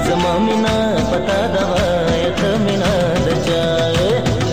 زما مینا پتا دوا ته مینا د چا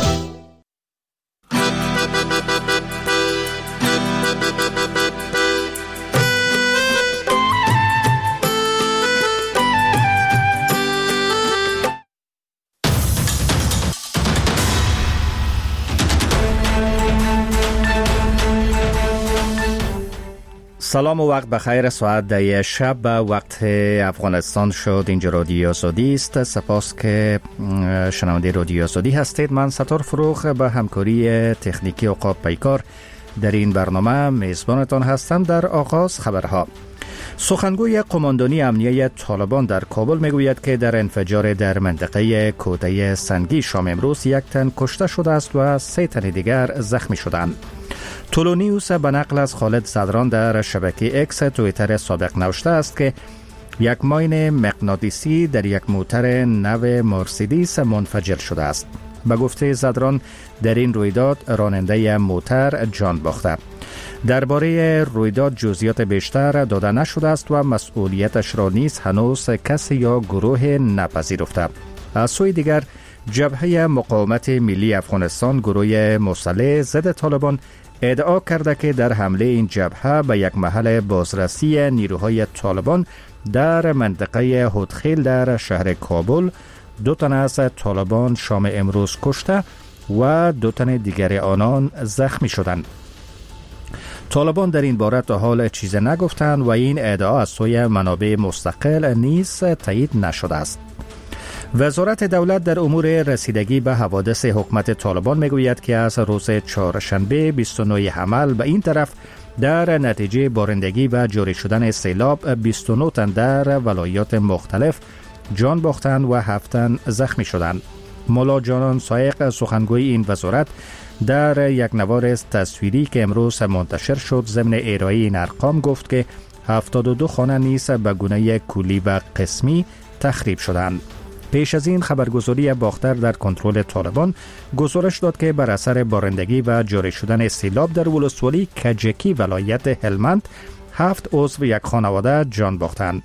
سلام و وقت بخیر. ساعت 10 شب به وقت افغانستان شد. اینجا رادیو آزادی است. سپاس که شنونده رادیو آزادی هستید. من ستار فروخ به همکاری تکنیکی عقاب پیکار در این برنامه میزبانتان هستم. در آغاز خبرها. سخنگوی قماندانی امنیه طالبان در کابل میگوید که در انفجار در منطقه کوته سنگی شام امروز یک تن کشته شده است و 3 تن دیگر زخمی شدند. تولونیوس به نقل از خالد صدران در شبکه اکس تویتر سابق نوشته است که یک ماین مغناطیسی در یک موتر نو مرسیدس منفجر شده است. به گفته صدران در این رویداد راننده موتر جان باخته. درباره رویداد جزئیات بیشتر داده نشده است و مسئولیتش را نیز هنوز کسی یا گروه نپذیرفته. از سوی دیگر جبهه مقاومت ملی افغانستان گروه مسلح ضد طالبان ادعا کرده که در حمله این جبهه به یک محل بازرسی نیروهای طالبان در منطقه هودخیل در شهر کابل 2 تن از طالبان شام امروز کشته و 2 تن دیگر آنان زخمی شدند. طالبان در این باره تا حال چیز نگفتند و این ادعا از سوی منابع مستقل نیز تایید نشده است. وزارت دولت در امور رسیدگی به حوادث حکومت طالبان میگوید که از روز چهارشنبه 29 حمل به این طرف در نتیجه بارندگی و جاری شدن سیلاب 29 تن در ولایات مختلف جان باختند و 7 تن زخمی شدند. مولا جانان سایق سخنگوی این وزارت در یک نوار تصویری که امروز منتشر شد ضمن ارائه این ارقام گفت که 72 خانه نیز به گونه کلی و قسمی تخریب شدند. پیش از این خبرگزاری باختر در کنترل طالبان گزارش داد که بر اثر بارندگی و جاری شدن سیلاب در ولسوالی کجکی ولایت هلمند 7 عضو یک خانواده جان باختند.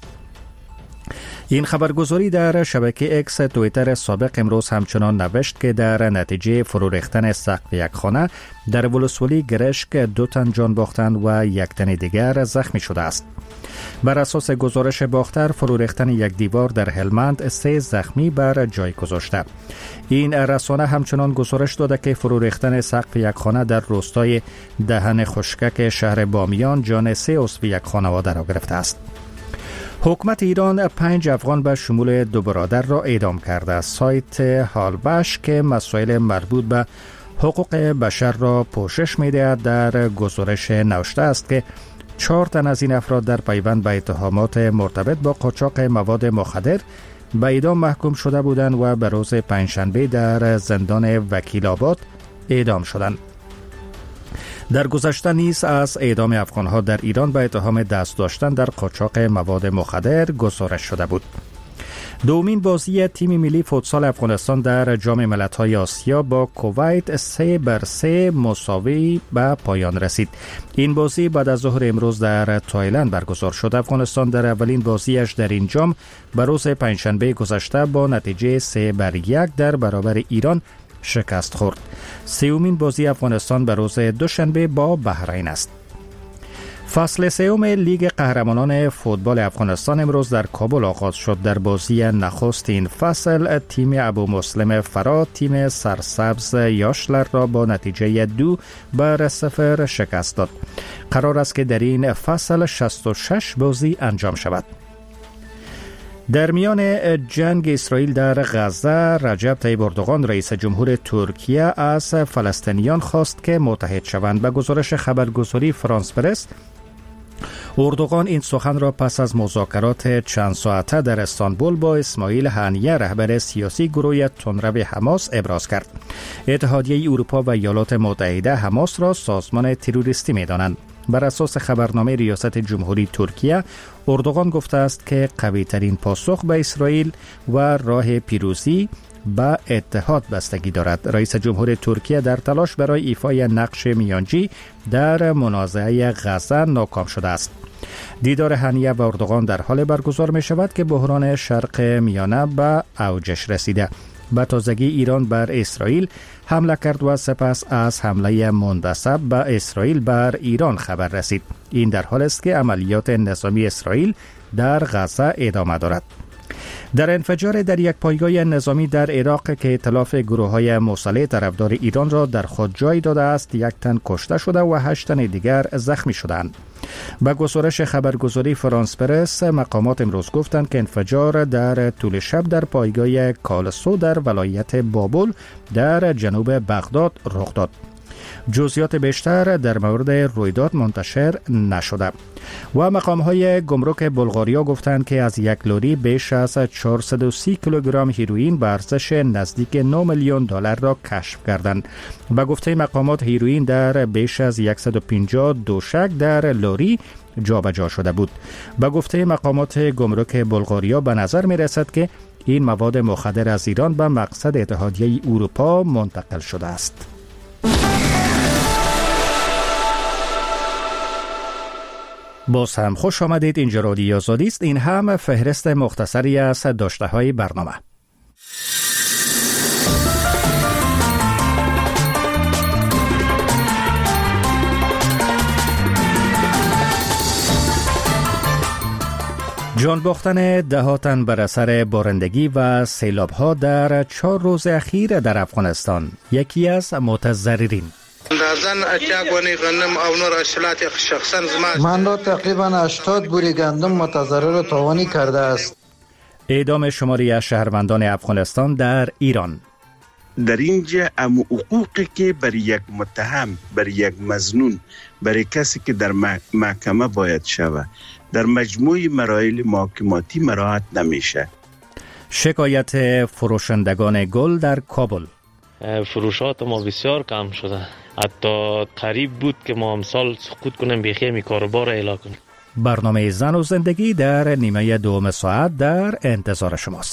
این خبرگزاری در شبکه اکس تویتر سابق امروز همچنان نوشت که در نتیجه فرو ریختن سقف یک خانه در ولسوالی گرشک 2 تن جان باختند و 1 تن دیگر زخمی شده است. بر اساس گزارش باختر فرو ریختن یک دیوار در هلمند 3 زخمی بر جای گذاشته. این رسانه همچنان گزارش داده که فرو ریختن سقف یک خانه در روستای دهن خشکک شهر بامیان جان 3 عضو یک خانواده را گرفته است. حکومت ایران 5 افغان به شمول 2 برادر را اعدام کرده. سایت هالبش که مسائل مربوط به حقوق بشر را پوشش می‌دهد در گزارش نوشته است که 4 تن از این افراد در پیوند به اتهامات مرتبط با قاچاق مواد مخدر به اعدام محکوم شده بودند و به روز پنجشنبه در زندان وکیل آباد اعدام شدند. در گذشته نیز از اعدام افغان‌ها در ایران به اتهام دست داشتن در قاچاق مواد مخدر گزارش شده بود. دومین بازی تیم ملی فوتسال افغانستان در جام ملت‌های آسیا با کویت 3-3 مساوی به پایان رسید. این بازی بعد از ظهر امروز در تایلند برگزار شد. افغانستان در اولین بازیش در این جام به روز پنجشنبه گذشته با نتیجه 3-1 در برابر ایران شکست خورد. سومین بازی افغانستان به روز دوشنبه با بحرین است. فصل سوم لیگ قهرمانان فوتبال افغانستان امروز در کابل آغاز شد. در بازی نخست این فصل تیم ابو مسلم فرا تیم سرسبز یاشلر را با نتیجه 2-0 شکست داد. قرار است که در این فصل 66 بازی انجام شود. در میان جنگ اسرائیل در غزه رجب طیب اردوغان رئیس جمهور ترکیه از فلسطینیان خواست که متحد شوند. به گزارش خبرگزاری فرانس پرس اردوغان این سخن را پس از مذاکرات چند ساعته در استانبول با اسماعیل هنیه رهبر سیاسی گروه تندرو حماس ابراز کرد. اتحادیه اروپا و ایالات متحده حماس را سازمان تروریستی می‌دانند. بر اساس خبرنامه ریاست جمهوری ترکیه اردوغان گفته است که قوی ترین پاسخ به اسرائیل و راه پیروزی به اتحاد بستگی دارد. رئیس جمهور ترکیه در تلاش برای ایفای نقش میانجی در منازعه غزه ناکام شده است. دیدار هانیه و اردوغان در حال برگزار می شود که بحران شرق میانه به اوجش رسیده. به تازگی ایران بر اسرائیل حمله کرد و سپس از حمله منبسط به اسرائیل بر ایران خبر رسید. این در حال است که عملیات نظامی اسرائیل در غزه ادامه دارد. در انفجار در یک پایگاه نظامی در عراق که ائتلاف گروه‌های مسلح طرفدار ایران را در خود جای داده است، 1 تن کشته شده و 8 تن دیگر زخمی شدند. با گزارش خبرگزاری فرانس پرس، مقامات امروز گفتند که انفجار در طول شب در پایگاه کالسو در ولایت بابل در جنوب بغداد رخ داد. جزئیات بیشتر در مورد رویداد منتشر نشده و مقام‌های گمرک بلغاریا گفتند که از یک لوری بیش از 430 کیلوگرم هیروئین به ارزش نزدیک 9 میلیون دلار را کشف کردند. به گفته مقامات هیروئین در بیش از 150 دوشک در لوری جابجا شده بود. به گفته مقامات گمرک بلغاریا به نظر می رسد که این مواد مخدر از ایران به مقصد اتحادیه اروپا منتقل شده است. باز هم خوش آمدید. اینجا رادیو آزادی است. این هم فهرست مختصری از داشته های برنامه. جان باختن دهاتن بر اثر بارندگی و سیلاب ها در 4 روز اخیر در افغانستان یکی از متضررین. من را تقریبا 80 بوری گندم متضرر تاوانی کرده است. اعدام شماری از شهروندان افغانستان در ایران. در اینجا حقوقی که بر یک متهم، بر یک مظنون، برای کسی که در محکمه باید شود در مجموع مراحل محاکماتی مراعات نمیشه. شکایت فروشندگان گل در کابل. فروشات ما بسیار کم شده. حتی قریب بود که ما امسال سقوط کنیم بیخیمی کاروبار اعلا کنیم. برنامه زن و زندگی در نیمه دوم ساعت در انتظار شماست.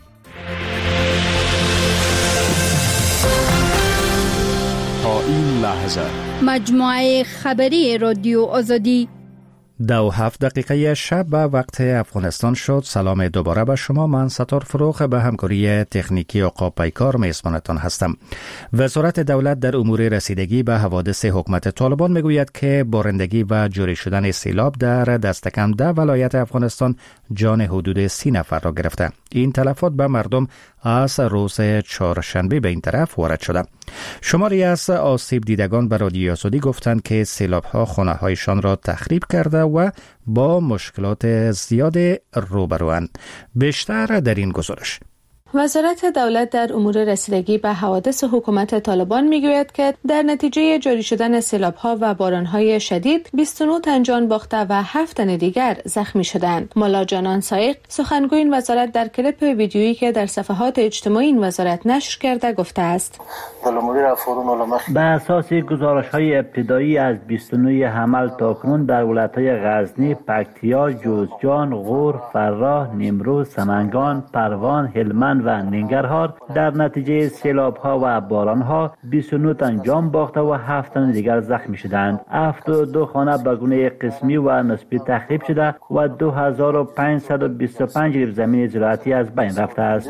تا این لحظه مجموعه خبری رادیو آزادی 2:07 شب به وقت افغانستان شد. سلام دوباره به شما. من ستار فروخ به همکاری تکنیکی عقاب پیکار میزبانتان هستم. وزارت دولت در امور رسیدگی به حوادث حکومت طالبان میگوید که بارندگی و جاری شدن سیلاب در دست کم 10 ولایت افغانستان جان حدود 30 نفر را گرفته. این تلفات به مردم از روز چهارشنبه به این طرف وارد شده. شماری از آسیب دیدگان به رادیو آزادی گفتند که سیلاب‌ها خانه‌هایشان را تخریب کرده و با مشکلات زیاد روبروند. بیشتر در این گزارش. وزارت دولت در امور رسیدگی به حوادث حکومت طالبان میگوید که در نتیجه جاری شدن سیلاب‌ها و باران‌های شدید 29 تن جان باخته و 7 تن دیگر زخمی شدند. مولا جانان سایق سخنگوی این وزارت در کلیپ ویدیویی که در صفحات اجتماعی این وزارت نشر کرده گفته است: به اساس گزارش‌های ابتدایی از 29 حمل تاکنون در ولایت‌های غزنی، پکتیا، جوزجان، غور، فراه، نیمروز، سمنگان، پروان، هلمند و ننگرهار در نتیجه سیلاب‌ها و باران‌ها 29 تن جان باخته و 7 تن دیگر زخمی شدند. 72 خانه به گونه قسمی و نسبی تخریب شده و 2525 ریب زمین زراعتی از بین رفته است.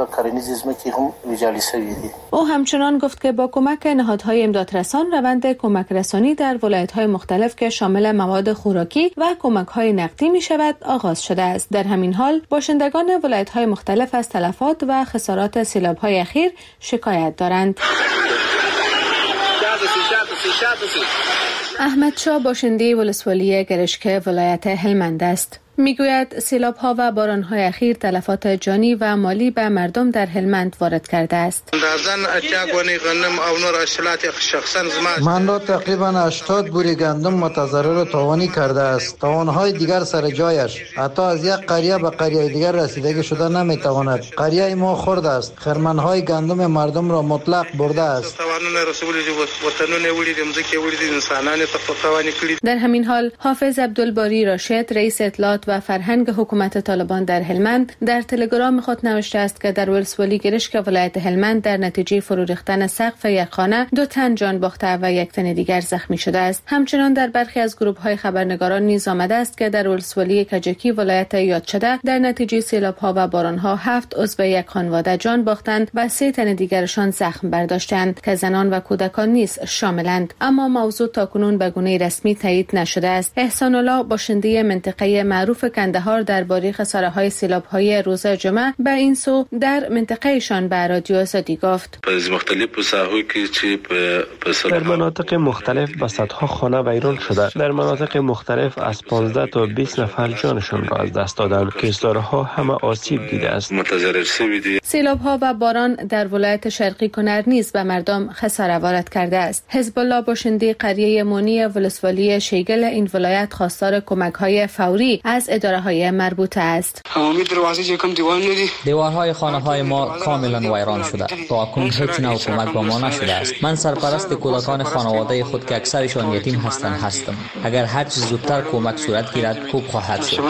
او همچنان گفت که با کمک نهادهای امدادرسان روند کمک رسانی در ولایت‌های مختلف که شامل مواد خوراکی و کمک‌های نقدی می‌شود آغاز شده است. در همین حال باشندگان ولایت‌های مختلف از تلفات و خسارات سیلاب‌های اخیر شکایت دارند. احمد شاه باشنده ولسوالی گرشکه ولایت هلمند است. میگوید سیلاب‌ها و باران‌های اخیر تلفات جانی و مالی به مردم در هلمند وارد کرده است. من را تقریبا 80 بوری گندم متضرر تاوانی کرده است. تاوان‌های دیگر سر جایش. حتی از یک قریه به قریه دیگر رسیدگی شده نمیتواند. قریه ما خرد است. خرمن‌های گندم مردم را مطلق برده است. در همین حال حافظ عبدالباری راشد رئیس اطلاعات و فرهنگ حکومت طالبان در هلمند در تلگرام خود نوشته است که در ولسوالی گرشک ولایت هلمند در نتیجه فرو ریختن سقف یک خانه 2 تن جان باخته و 1 تن دیگر زخمی شده است. همچنان در برخی از گروه‌های خبرنگاران نیز آمده است که در ولسوالی کجکی ولایت یاد شده در نتیجه سیلاب‌ها و باران‌ها 7 عضو یک خانواده جان باختند و 3 تن دیگرشان زخم برداشتند که زنان و کودکان نیز شاملند، اما موضوع تاکنون به گونه رسمی تایید نشده است. احسان الله باشنده منطقه معروف کندهار درباره خساره‌های سیلاب‌های روز جمعه به این سو در منطقهشان به رادیو آزادی گفت: در مناطق مختلف به صدها خانه ویران شده. در مناطق مختلف از 15 تا 20 نفر جانشان را از دست دادند که استارها همه آسیب دیده است. سیلاب‌ها و باران در ولایت شرقی کنر نیز به مردم خساره وارد کرده است. حزب الله باشنده قریه مونی ولسوالی شیگل این ولایت خواستار کمک‌های فوری از اداره‌های مربوطه است. دیوارهای خانه‌های ما کاملا ویران شده. تا اکنون هیچ نوع کمک به ما نشده است. من سرپرست کودکان خانواده خود که اکثرشان یتیم هستم. اگر هر چه زودتر کمک صورت گیرد خوب خواهد شد.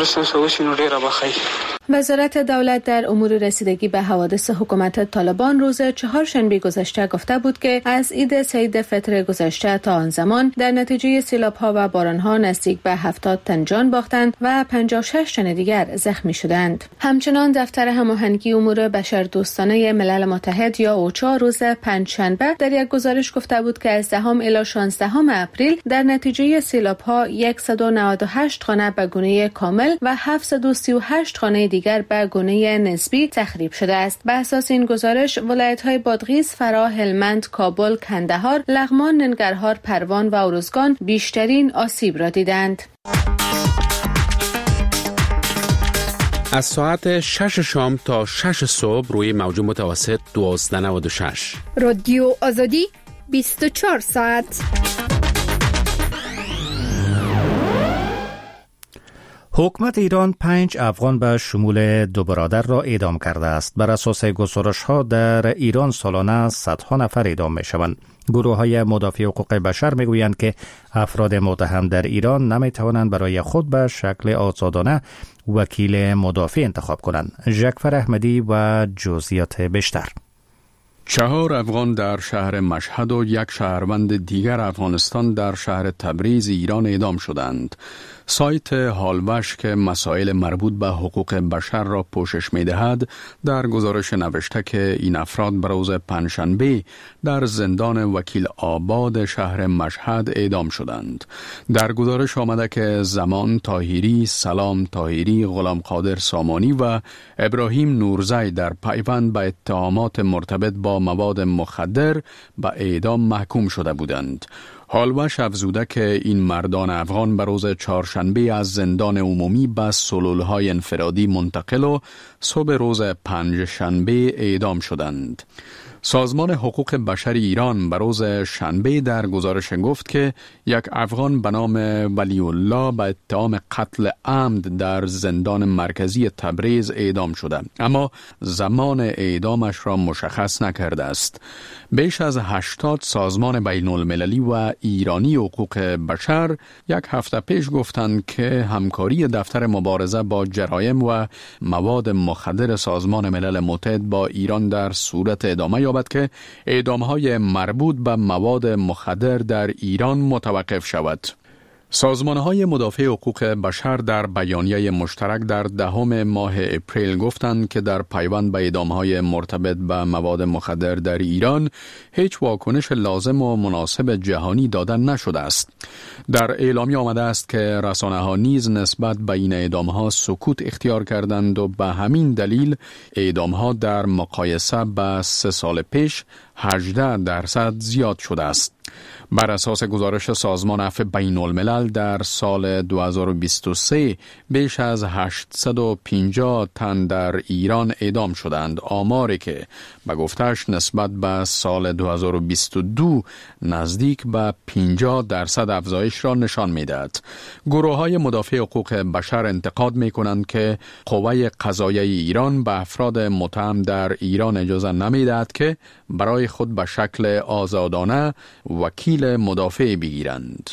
وزارت دولت در امور رسیدگی به حوادث حکومت طالبان روز چهارشنبه گذشته گفته بود که از عید سعید فطر گذشته تا آن زمان در نتیجه سیلاب‌ها و باران‌ها نزدیک به 70 تن جان باختند و 56 تن دیگر زخمی شدند. همچنان دفتر هماهنگی امور بشردوستانه ملل متحد یا اوچا روز پنجشنبه در یک گزارش گفته بود که از 10 الی 16 اپریل در نتیجه سیلاب‌ها 198 خانه به گونه کامل و 738 خانه دیگر به گونه نسبی تخریب شده است. به اساس این گزارش ولایت‌های بادغیس، فراه، هلمند، کابل، کندهار، لغمان، ننگرهار، پروان و ارزگان بیشترین آسیب را دیدند. از ساعت 6 شام تا 6 صبح روی موج متوسط 1296 رادیو آزادی 24 ساعت. حکومت ایران 5 افغان به شمول 2 برادر را اعدام کرده است. بر اساس گزارش‌ها در ایران سالانه صدها نفر اعدام می‌شوند. گروه‌های مدافع حقوق بشر می‌گویند که افراد متهم در ایران نمی‌توانند برای خود به شکل آزادانه وکیل مدافع انتخاب کنند. ژکفر احمدی و جزئیات بیشتر. 4 افغان در شهر مشهد و 1 شهروند دیگر افغانستان در شهر تبریز ایران اعدام شدند. سایت هالوش که مسائل مربوط به حقوق بشر را پوشش می دهد در گزارش نوشته که این افراد به روز پنجشنبه در زندان وکیل آباد شهر مشهد اعدام شدند. در گزارش آمده که زمان طاهری، سلام طاهری، غلام قادر سامانی و ابراهیم نورزی در پیوند به اتهامات مرتبط با مواد مخدر به اعدام محکوم شده بودند. هالوش افزوده که این مردان افغان به روز چهارشنبه از زندان عمومی به سلولهای انفرادی منتقل و صبح روز پنجشنبه اعدام شدند. سازمان حقوق بشر ایران به روز شنبه در گزارش گفت که 1 افغان به نام ولی الله به اتهام قتل عمد در زندان مرکزی تبریز اعدام شده، اما زمان اعدامش را مشخص نکرده است. بیش از 80 سازمان بین المللی و ایرانی حقوق بشر 1 هفته پیش گفتند که همکاری دفتر مبارزه با جرایم و مواد مخدر سازمان ملل متحد با ایران در صورت ادامه یابد که اعدام‌های مربوط به مواد مخدر در ایران متوقف شود. سازمان‌های مدافع حقوق بشر در بیانیه مشترک در 10 ماه اپریل گفتند که در پیوند به اعدام‌های مرتبط به مواد مخدر در ایران هیچ واکنش لازم و مناسب جهانی داده نشده است. در اعلامیه آمده است که رسانه‌ها نیز نسبت به این اعدام‌ها سکوت اختیار کردند و به همین دلیل اعدام‌ها در مقایسه با 3 سال پیش 18% زیاد شده است. بر اساس گزارش سازمان عفو بین الملل در سال 2023 بیش از 850 تن در ایران اعدام شدند، آماری که به گفتش نسبت به سال 2022 نزدیک به 50% افزایش را نشان می‌دهد. گروه‌های مدافع حقوق بشر انتقاد می‌کنند که قوه قضاییه ایران به افراد متهم در ایران اجازه نمی‌دهد که برای خود به شکل آزادانه وکیل مدافع بگیرند.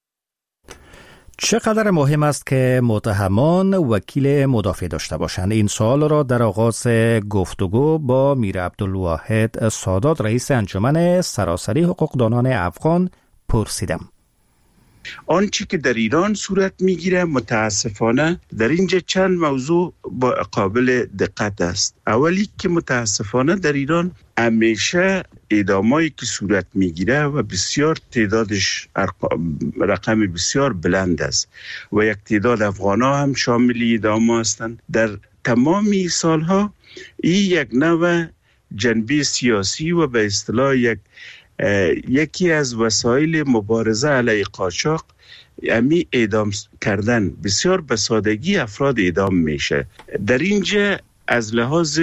چقدر مهم است که متهمان وکیل مدافع داشته باشند؟ این سوال را در آغاز گفتگو با میر عبدالواحد سادات رئیس انجمن سراسری حقوقدانان افغان پرسیدم. آنچه که در ایران صورت میگیره متاسفانه در اینجا چند موضوع با قابل دقت است. اولی که متاسفانه در ایران همیشه اعدامایی که صورت میگیره و بسیار تعدادش رقم بسیار بلند است و یک تعداد افغان‌ها هم شامل اعدام هستند. در تمامی سالها این یک نوع جنبه سیاسی و به اصطلاح یکی از وسایل مبارزه علیه قاچاق امی اعدام کردن بسیار به سادگی افراد اعدام میشه. در اینجا از لحاظ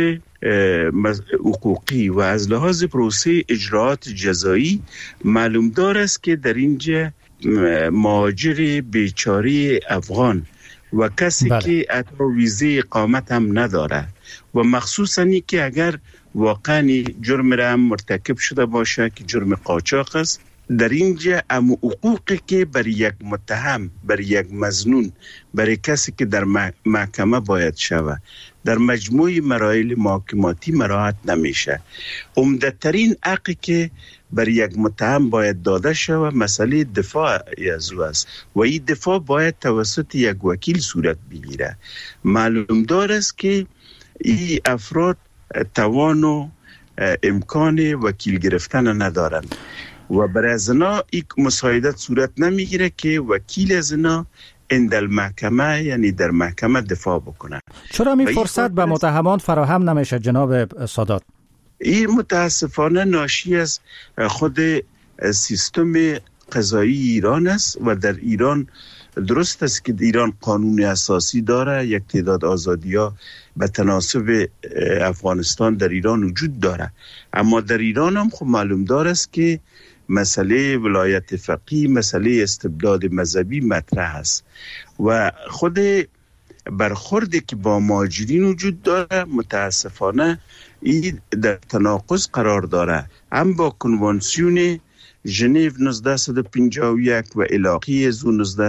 حقوقی و از لحاظ پروسه اجراعات جزایی معلوم دار است که در اینجا مهاجر بیچاره افغان و کسی که حتی ویزه اقامت هم نداره و مخصوصا ای که اگر واقعا جرم را هم مرتکب شده باشه که جرم قاچاق است، در اینجا حقوقی که برای یک متهم، برای یک مظنون، برای کسی که در محکمه باید شود در مجموع مراحل محاکماتی مراعات نمیشه. عمده‌ترین حقی که برای یک متهم باید داده شود مسئله دفاع از او است و این دفاع باید توسط یک وکیل صورت بگیره. معلوم دار است که این افراد توان و امکان وکیل گرفتن ندارند و برای از اینا این مساعدت صورت نمیگیره که وکیل از اینا اندل محکمه یعنی در محکمه دفاع بکنه. چرا می فرصت به متهمان فراهم نمیشه جناب سادات؟ این متاسفانه ناشی از خود سیستم قضایی ایران است و در ایران درست است که ایران قانون اساسی داره، یک تعداد آزادی‌ها به تناسب افغانستان در ایران وجود داره، اما در ایران هم خب معلوم دار است که مسئله ولایت فقیه، مسئله استبداد مذهبی مطرح است و خود برخوردی که با مهاجرین وجود داره متاسفانه این در تناقض قرار داره، هم با کنوانسیون ژنو 1951 و علاقه از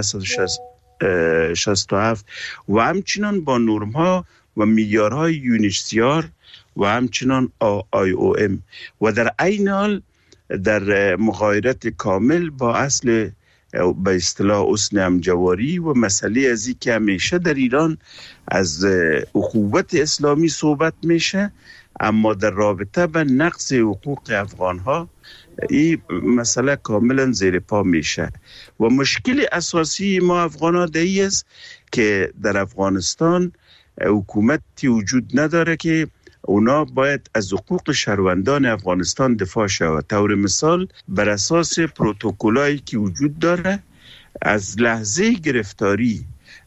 1967 و همچنان با نرم‌ها و معیارهای یونیسیار و همچنان IOM و در عین حال در مغایرت کامل با اصل به اصطلاح حسن همجواری و مسئله ازی که همیشه در ایران از اخوت اسلامی صحبت میشه، اما در رابطه به نقض حقوق افغانها این مسئله کاملا زیر پا میشه و مشکل اساسی ما افغان‌ها دهی است که در افغانستان حکومتی وجود نداره که اونا باید از حقوق شهروندان افغانستان دفاع شود. طور مثال بر اساس پروتکلایی که وجود داره از لحظه گرفتاری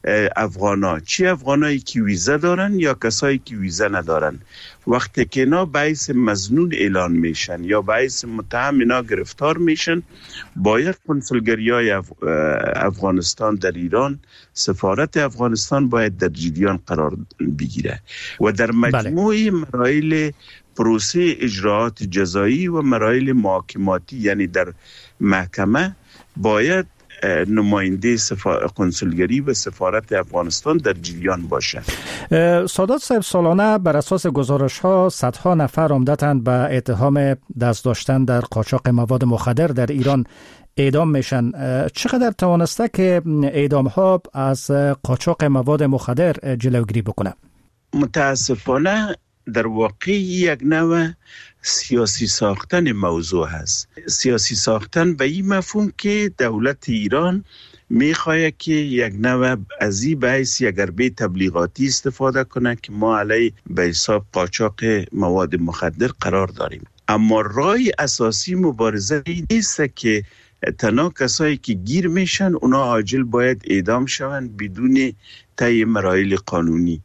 افغانایی که ویزه دارن یا کسایی که ویزه ندارن، وقتی که اینا باعث مظنون اعلان میشن یا باعث متهم اینا گرفتار میشن، باید کنسولگری‌های افغانستان در ایران، سفارت افغانستان باید در جریان قرار بگیره و در مجموع مراحل پروسه اجراعات جزایی و مراحل محاکماتی یعنی در محکمه باید نماینده کنسولگری و سفارت افغانستان در جریان باشه. سادات صاحب، سالانه بر اساس گزارش ها صدها نفر عمدتاً به اتهام دست داشتن در قاچاق مواد مخدر در ایران اعدام میشن. چقدر توانسته که اعدام ها از قاچاق مواد مخدر جلوگیری بکنه؟ متاسفانه در واقع یک نوع سیاسی ساختن موضوع هست. سیاسی ساختن به این مفهوم که دولت ایران میخواد که یک نوع از این بحث یک حربه تبلیغاتی استفاده کنه که ما علیه به حساب قاچاق مواد مخدر قرار داریم، اما راه اساسی مبارزه نیست که تنها کسایی که گیر میشن اونا عاجل باید اعدام شوند بدون طی مراحل قانونی.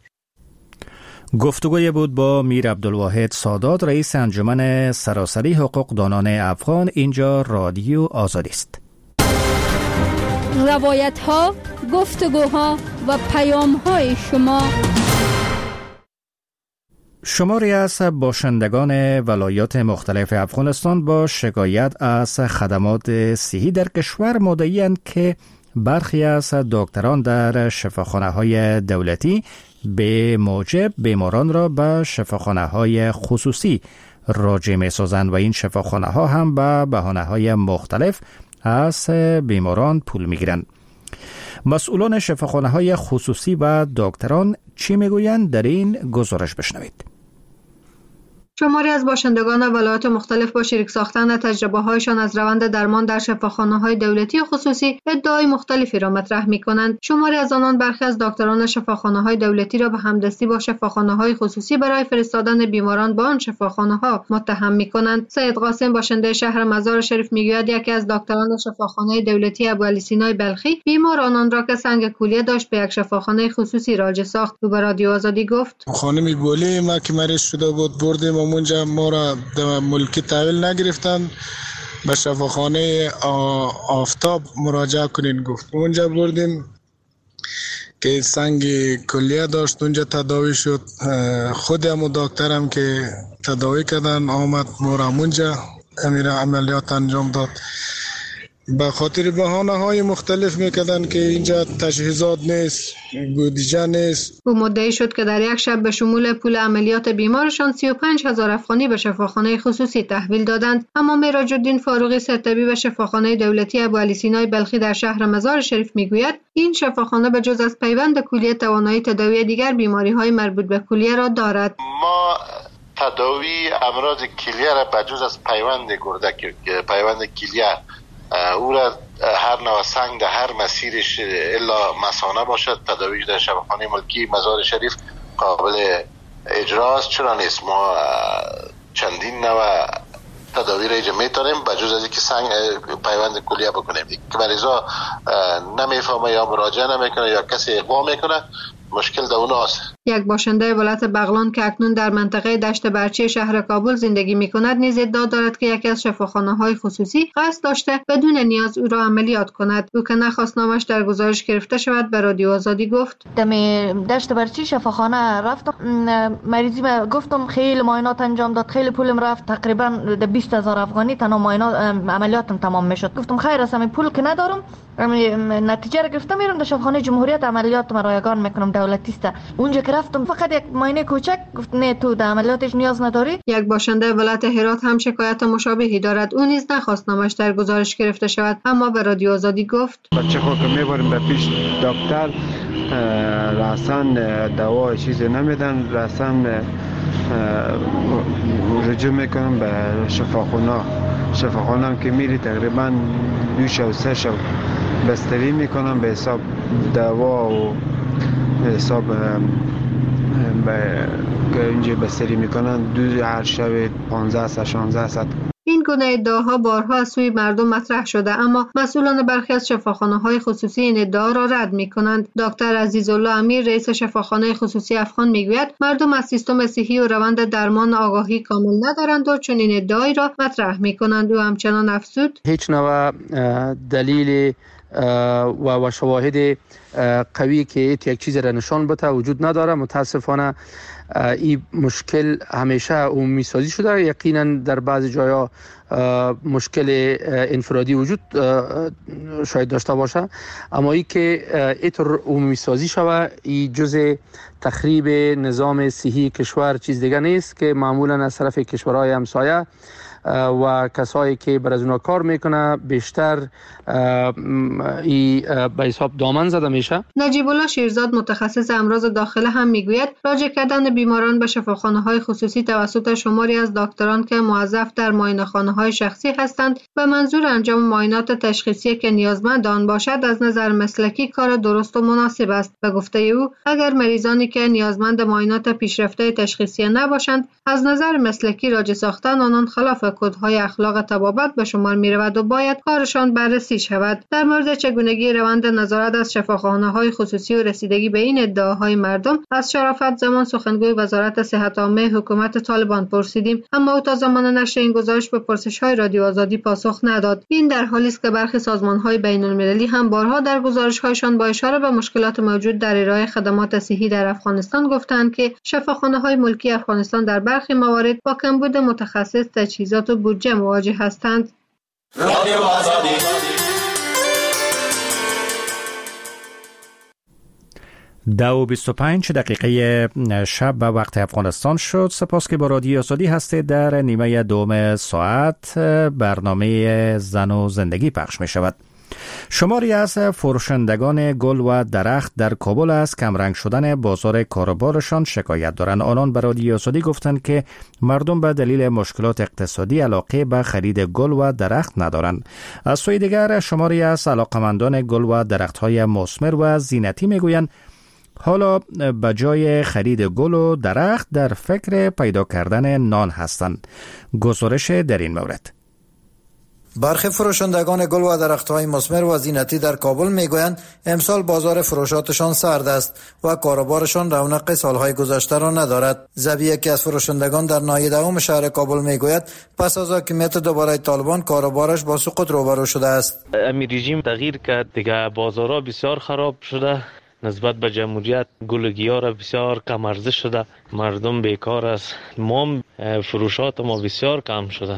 گفتگوی بود با میر عبدالواحد سادات رئیس انجمن سراسری حقوقدانان افغان. اینجا رادیو آزادی است. روایت ها، گفتگوها و پیام های شما شماری از باشندگان ولایات مختلف افغانستان با شکایت از خدمات صحی در کشور مدعی‌اند که برخی از دکتران در شفاخانه‌های دولتی به موجب بیماران را به شفاخانه‌های خصوصی راجع می‌سازند و این شفاخانه‌ها هم به بهانه‌های مختلف از بیماران پول می‌گیرند. مسئولان شفاخانه‌های خصوصی و دکتران چی میگویند در این گزارش بشنوید. شماری از باشندگان ولایات مختلف با شریک ساختن تجربه‌هایشان از روند درمان در شفاخانه‌های دولتی و خصوصی ادعای مختلفی را مطرح می‌کنند. شماری از آنان برخی از دکتران شفاخانه‌های دولتی را به همدستی با شفاخانه‌های خصوصی برای فرستادن بیماران به آن شفاخانه‌ها متهم می‌کنند. سید قاسم باشنده شهر مزار شریف می‌گوید یکی از دکتران شفاخانه دولتی ابوعلی سینای بلخی بیماران را که سنگ کولیه داشت به یک شفاخانه خصوصی راجع ساخت. او به رادیو آزادی گفت: خانمی بولی ما که مریض شده بود بردیم اونجا، ما را در ملکی تحویل نگرفتن، به شفاخانه آفتاب مراجعه کنین گفت. اونجا بردیم که سنگ کلیه داشت، اونجا تداوی شد. خود همون دکترم که تداوی کردن آمد مورم اونجا امیر عملیات انجام داد. به خاطر بهانه‌های مختلف میکردن که اینجا تجهیزات نیست، بودجه نیست. او مدعی شد که در یک شب به شمول پول عملیات بیمارشان 35,000 افغانی به شفاخانه خصوصی تحویل دادند. اما مراج الدین فاروقی سرطبیب شفاخانه دولتی ابوعلی سینای بلخی در شهر مزار شریف میگوید این شفاخانه به جز از پیوند کلیه توانایی تداوی دیگر بیماری‌های مربوط به کلیه را دارد. ما تداوی امراض کلیه را به جز از پیوند گرده پیوند کلیه او را هر نوع سنگ در هر مسیرش الا مثانه باشد تداویش در شفاخانه ملکی مزار شریف قابل اجراست. چرا نیست؟ ما چندین نوع تداوی را اینجا میتونیم به جز از اینکه سنگ پیوند کلیه بکنیم. که مریضا نمیفهمه یا مراجعه نمیکنه یا کسی اقوا میکنه، مشکل در اوناست. یک باشنده ولایت بغلان که اکنون در منطقه دشت برچی شهر کابل زندگی می‌کند نیز ادعا دارد که یکی از شفاخانه‌های خصوصی قصد داشته بدون نیاز او را عملیات کند. او که نخواست نامش در گزارش گرفته شود به رادیو آزادی گفت: دم دشت برچی شفاخانه رفتم، مریضی ما گفتم خیلی معاینات انجام داد، خیلی پولم رفت، تقریبا 20,000 افغانی تنها معاینات عملیاتم تمام میشد. گفتم خیر است، پول که ندارم، نتیجه را گرفتم میرم در شفاخانه جمهوریت عملیات رایگان میکنم، دولتی است. اونجا که رفتم فقط یک معاینه کوچک گفت نه تو در عملیاتش نیاز نداری. یک باشنده ولایت هرات هم شکایت مشابهی دارد. او نیز نخواست نامش در گزارش گرفته شود اما به رادیو آزادی گفت: بچه خود که میبریم به پیش دکتر رسن دوا چیزی نمیدن، رسن رجوع میکنم به شفاخانه هم که میری تقریبا 2 شب 3 شب بستری میکنم به حساب دوا و حساب که اینجا بستری میکنن هر شب 15 تا 16 ساعت. این گونه ادعاها بارها از سوی مردم مطرح شده اما مسئولان برخی از شفاخانه‌های خصوصی این ادعا را رد می‌کنند. دکتر عزیزالله امیر رئیس شفاخانه خصوصی افغان میگوید مردم از سیستم صحی و روند درمان آگاهی کامل ندارند و چنین ادعایی را مطرح می‌کنند. او همچنان افزود: هیچ نوع دلیل و شواهد قوی که یک چیز را نشان بده وجود نداره. متاسفانه این مشکل همیشه عمومی سازی شده. یقینا در بعضی جاها مشکل انفرادی وجود شاید داشته باشه، اما این که اینطور عمومی سازی شود این جزء تخریب نظام صحی کشور چیز دیگه نیست که معمولا از طرف کشورهای همسایه و کسایی که بر از اونا کار میکنه بیشتر به حساب دامن زده میشه. نجیب الله شیرزاد متخصص امراض داخله هم میگوید راجع کردن بیماران به شفاخانه‌های خصوصی توسط شماری از دکتران که موظف در معاینه‌خانه‌های شخصی هستند به منظور انجام معاینات تشخیصی که نیازمند آن باشد از نظر مسلکی کار درست و مناسب است. به گفته او اگر مریضانی که نیازمند معاینات پیشرفته تشخیصی نباشند از نظر مسلکی راجع ساختن آنان خلاف کدهای اخلاق طبابت به شمار می‌رود و باید کارشان بررسی شود. در مورد چگونگی روند نظارت از شفاخانه‌های خصوصی و رسیدگی به این ادعاهای مردم از شرافت زمان سخنگوی وزارت صحت عامه حکومت طالبان پرسیدیم، اما او تا زمان نشر این گزارش به پرسش‌های رادیو آزادی پاسخ نداد. این در حالی است که برخی سازمان‌های بین‌المللی هم بارها در گزارش‌هایشان با اشاره به مشکلات موجود در ارائه خدمات صحی در افغانستان گفتند که شفاخانه‌های ملکی افغانستان در برخی موارد با کمبود متخصص، تجهیزات و بودجه مواجه هستند. 2:25 دقیقه شب به وقت افغانستان شد. سپاس که با رادیو آزادی هستید. در نیمه دوم ساعت برنامه زن و زندگی پخش می شود. شماری از فروشندگان گل و درخت در کابل از کمرنگ شدن بازار کاروبارشان شکایت دارند. آنان به رادیو آزادی گفتند که مردم به دلیل مشکلات اقتصادی علاقه به خرید گل و درخت ندارند. از سوی دیگر شماری از علاقمندان گل و درخت‌های مثمر و زینتی میگویند حالا به جای خرید گل و درخت در فکر پیدا کردن نان هستند. گزارش در این مورد. برخی فروشندگان گل و درخت‌های مثمر و زینتی در کابل میگویند امسال بازار فروشاتشان سرد است و کاروبارشان رونق سالهای گذشته را ندارد. زبی یکی از فروشندگان در ناحیه دوم شهر کابل میگوید پس از حاکمیت دوباره طالبان کاروبارش با سقوط روبرو شده است. امیر رژیم تغییر کرد دیگه، بازارها بسیار خراب شده، نسبت به جمهوریت گل و گیاه را بسیار کم ارزش شده، مردم بیکار است، ما فروشات ما بسیار کم شده،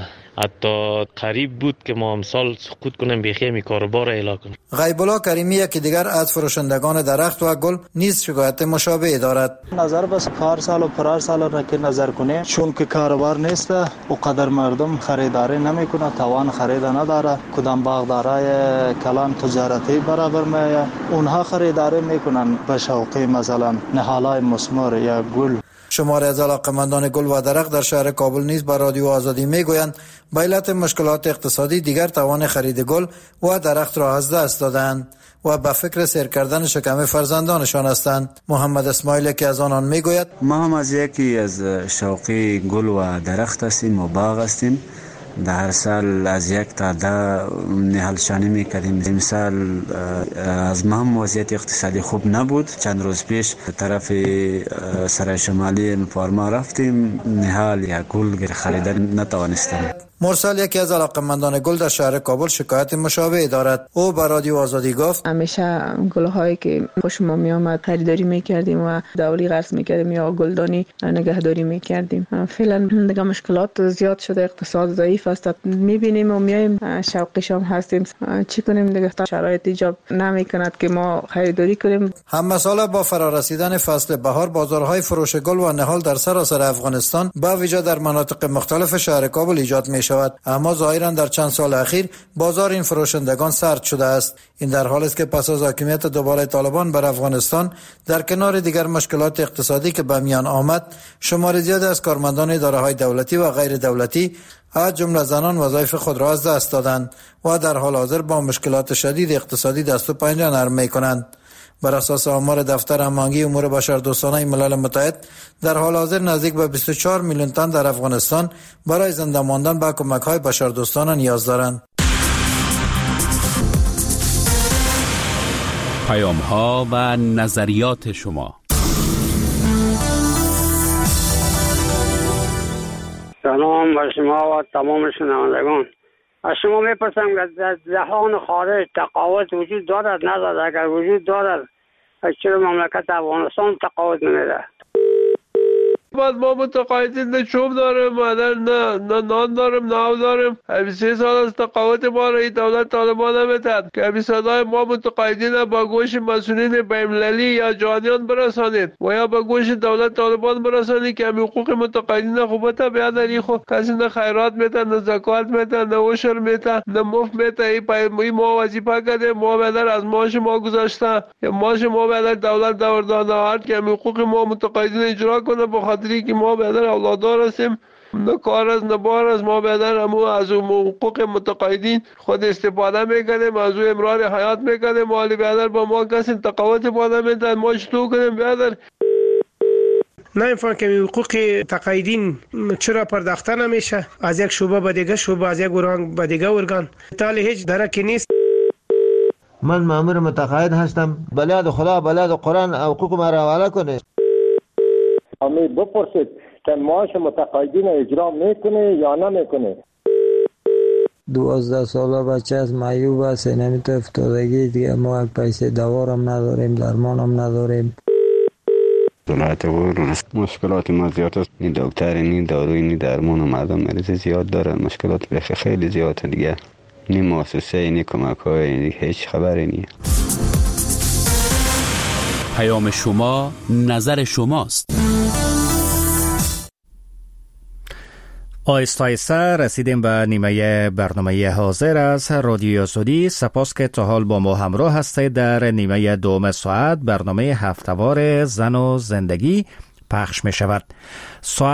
حتی قریب بود که ما امسال سقوط کنیم بیخیمی کاروبار اعلام کنیم. غیب الله کریمی یکی دیگر از فروشندگان درخت و گل نیز شکایت مشابه دارد. نظر بس پارسال و پرارسال را که نظر کنه، چون که کاروبار نیست و قدر مردم خریداری نمیکنه، توان خرید نداره، کدام باغدارای کلان تجارتی برابر میه اونها خریداری میکنن به شوقی مثلا نهالای مثمر یا گل. شماری از علاقمندان گل و درخت در شهر کابل نیز به رادیو آزادی میگویند به علت مشکلات اقتصادی دیگر توان خرید گل و درخت را از دست دادند و به فکر سیر کردن شکم فرزندانشان هستند. محمد اسماعیل که از آنان میگوید ما هم از یکی از شوقی گل و درخت هستیم و باغ هستیم. در سال از 1 تا 10 نهالشانی میکردیم. امسال از ما هم وضعیت اقتصادی خوب نبود. چند روز پیش طرف سرای شمالی فارما رفتیم، نهال یا گل خریدن نتوانستیم. مرسل یکی از علاقمندان گل در شهر کابل شکایت مشابه دارد. او به رادیو آزادی گفت همیشه گل‌هایی که خوش ما می آمد خریداری میکردیم و دولی قرض میکردیم یا گلدانی نگهداری میکردیم. فعلا دیگه مشکلات زیاد شده، اقتصاد ضعیف است، میبینیم و میایم شوقیشان هستیم، چی کنیم دیگه شرایط ایجاب نمیکند که ما خریداری کنیم. هم مساله با فرارسیدن فصل بهار بازارهای فروش گل و نهال در سراسر افغانستان با ویژه در مناطق مختلف شهر کابل ایجاد می شود، اما ظاهرا در چند سال اخیر بازار این فروشندگان سرد شده است. این در حالی است که پس از حاکمیت دوباره طالبان بر افغانستان در کنار دیگر مشکلات اقتصادی که به میان آمد، شمار زیاد از کارمندان اداره‌های دولتی و غیر دولتی از جمله زنان وظایف خود را از دست دادند و در حال حاضر با مشکلات شدید اقتصادی دست و پنجه نرم می‌کنند. بر اساس آمار دفتر هماهنگی امور بشردوستانه ملل متحد در حال حاضر نزدیک به 24 میلیون تن در افغانستان برای زنده ماندن به کمک‌های بشردوستانه نیاز دارند. پیام‌ها و نظریات شما. سلام بر شما و تمام شنوندگان. از شما میپرسم که در جهان خارج تقاوت وجود دارد ندارد؟ اگر وجود دارد چرا مملکت افغانستان تقاوت نمیده؟ بعد ما متقاعدین نه چوب داریم، نه نان داریم، نه آب داریم. 3 سال از تقاوت ما را این دولت طالبان نمیتد که صدای ما متقاعدین با گوش مسئولین بین‌المللی یا جهانیان برسانید و یا با گوش دولت طالبان برسانید که حقوق متقاعدین خوبت بیادری خود کسی نه خیرات میتن، نه زکات میتن، نه عشر میتن، نه مفت میتن. این ما وظیفه کردیم، ما بدر از معاش ما گذاشته یا معاش ما بدر دولت داده هر که حقوق ما متقاعدین اجرا کنه. بخاطر که ما بدر اولادار هستیم، نه کار از نه بار از ما بدر همو از حقوق متقاعدین خود استفاده میکنیم، از او امرار حیات میکنیم. مالی بدر با ما کسی تقاوت بالا میدن، ما چطور کنیم بدر؟ نمیفهم که حقوق تقاعدین چرا پرداخته نمیشه، از یک شعبه به دیگه شعبه، از یک ارگان به دیگه ارگان، تالی هیچ درکی نیست. من مأمور متقاعد هستم، بلاد خدا بلاد قرآن حقوق ما را حواله کنه. امی بپرسید که معاش متقاعدین اجرا میکنه یا نمیکنه. 12 ساله بچه از معیوب است، نمیتونه افتادگی دیگه، ما پیسه دوارم نداریم، درمانم نداریم. دولت مشکلات ما زیاد است، نی دکتر نی داروی نی درمان و مردم مریض زیاد دارن، مشکلات بخیر خیلی زیاده دیگه، نی مؤسسه نی کمک های هیچ خبری نی. پیام شما نظر شماست. آیسته آیسته رسیدیم به نیمه برنامه حاضر از رادیو آزادی. سپاس که تا حال با ما همراه هستید. در نیمه دوم ساعت برنامه هفته‌وار زن و زندگی پخش می شود.